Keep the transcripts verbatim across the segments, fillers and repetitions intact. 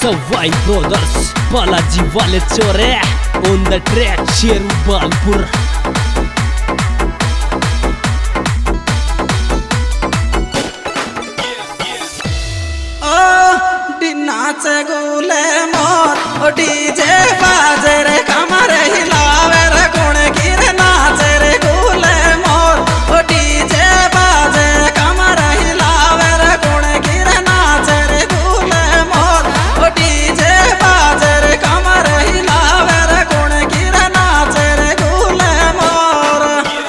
Savai Brothers, Balaji वाले चोरे on the track, Sheru Balpur. नाचे गुले मोर ओ डीजे बाजे रे कमर हिलावे रे गुण गिर नाचे रे गुले मोर ओ डीजे बाजे कमर हिलावे रे गुण गिर नाचे रे गुले मोर ओ डीजे बाजे रे कमर हिलावे रे गुण गिर नाचे रे गुले मोर।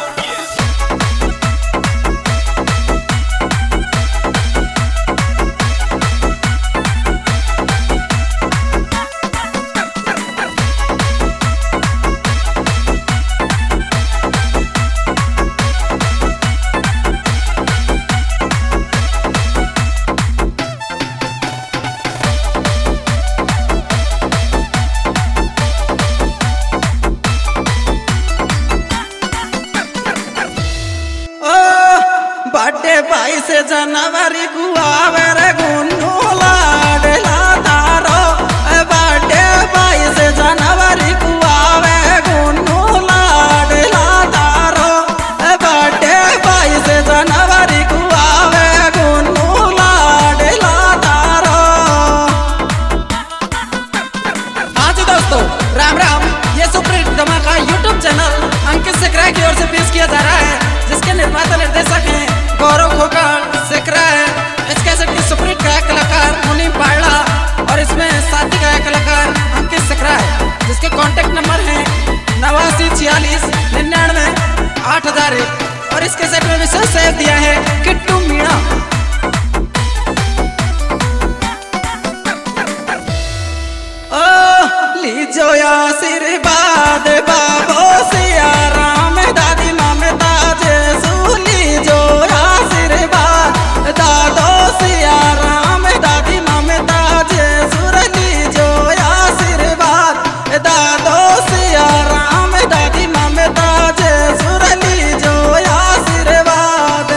बर्थडे बाईस जनवरी को आवे रे गुन्नू लाडला तारो। बर्थडे बाईस जनवरी को आवे गुन्नू लाडला तारो। बर्थडे बाईस जनवरी को आवे गुन्नू लाडला तारो। हाँ जी दोस्तों, राम राम। ये सुपर धमाका यूट्यूब चैनल अंकित सिकरा की ओर से पेश किया जा रहा है, जिसके निर्माता निर्देशक हैं गौरव खोकर सिकरा है। इस कैसेट की सुपरहिट गायक कलाकार मुनीम पाड़ला और इसमें साथी गायक कलाकार अंकित सिकरा है, जिसके कॉन्टेक्ट नंबर है नवासी छियालीस निन्यानवे आठ हजार एक। और इस कैसेट में विशेष सहयोग दिया है किट्टू मीणा। ओ लीजो आशीर्वाद बाबो सिया राम दादी ममता जेसू लीजो आशीर्वाद दादो सिया राम दादी ममता जेसू लीजो आशीर्वाद दादो सिया राम दादी ममता जेसू लीजो आशीर्वाद।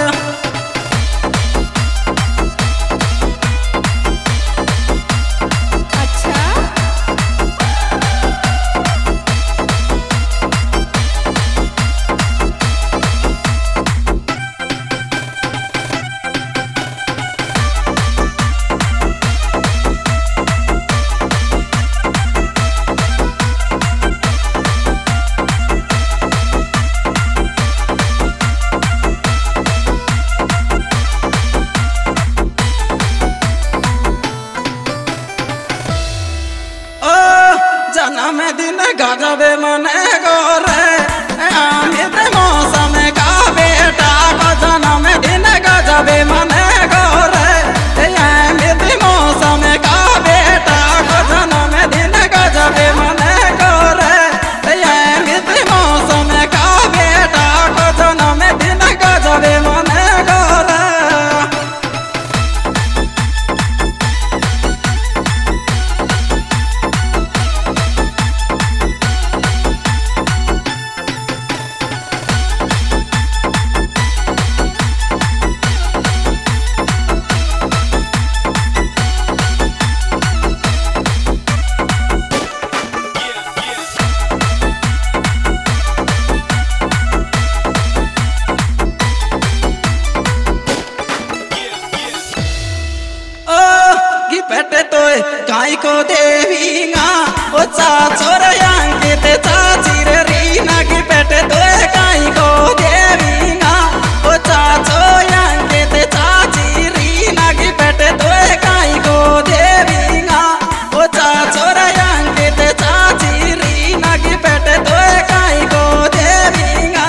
जन्म दिन गजबे मने गोरे अमित मौसम का बेटा को जन्म दिन गजबे मने गोरे अमित मौसम का बेटा को जन्म दिन गजबे मने गोरे अमित मौसम का बेटा को जन्म दिन गजबे मने गोरे। पेटे तो गाय को देवींगा ओ चाचोर अंकित चाची रे रीना की पेटे तो गाय को देवींगा ओ चाचो अंकित चाची रीना की पेटे तो गाय को देवींगा ओ चाचोर अंकित चाची रीना की पेटे तो गाय को देवींगा।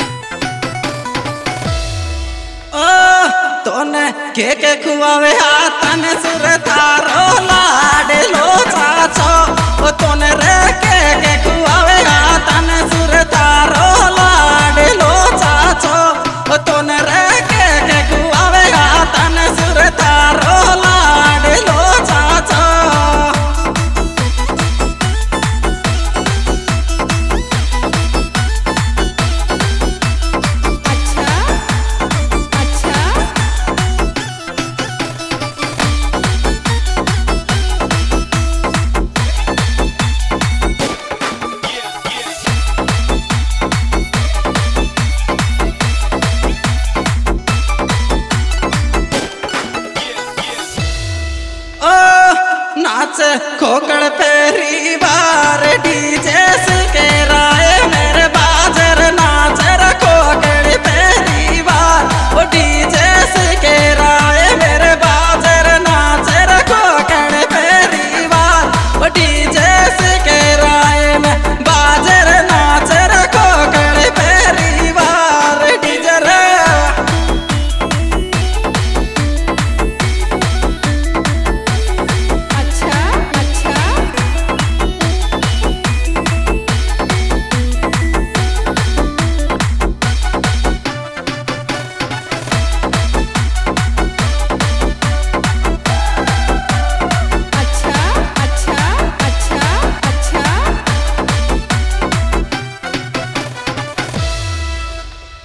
के के खुआवे हाथ तन सुर तारो लाडे लो चाचो ओ तोने रे के के खुआवे तन सुर तारो लाडे लो चाचो ओ तोने रे के के खुआवे तन सुर तारो लाडे लो चाचो। नाच खोकड़ पेरी बार डीजे के राय मेरे बाजर नाच खोकड़ पेरी बार ओ डीजे के राय मेरे बाजर नाच खोकड़ पेरी बार ओ डीजे के राय में बाजर नाच खोकड़ पेरी बार डीजे रे।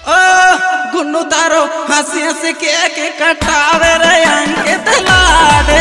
गुन्नू तारो हंसी हंसी के के कटावे रे अंकित लाड